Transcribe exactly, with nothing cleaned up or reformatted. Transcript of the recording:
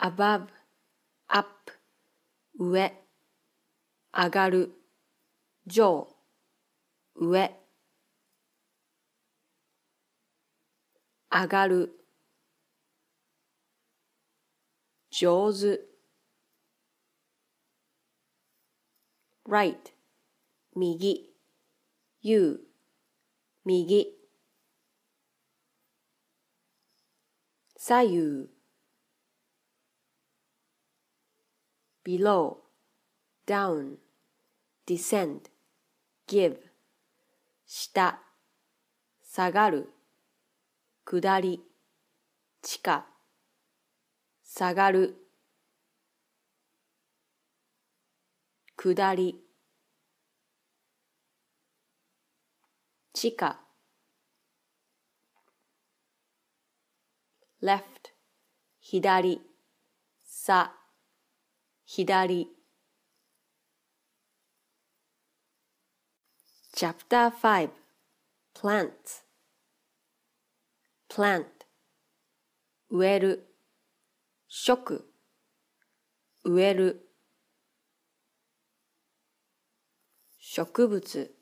above, up, 上、上がる、上、上、上がる、上手、right、右、you、右、左右、below, down, descend, give, 下、下がる、下り、地下、下がる、下り、地下、left、左、さ、左。Chapter five Plants Plant 植える植植える植物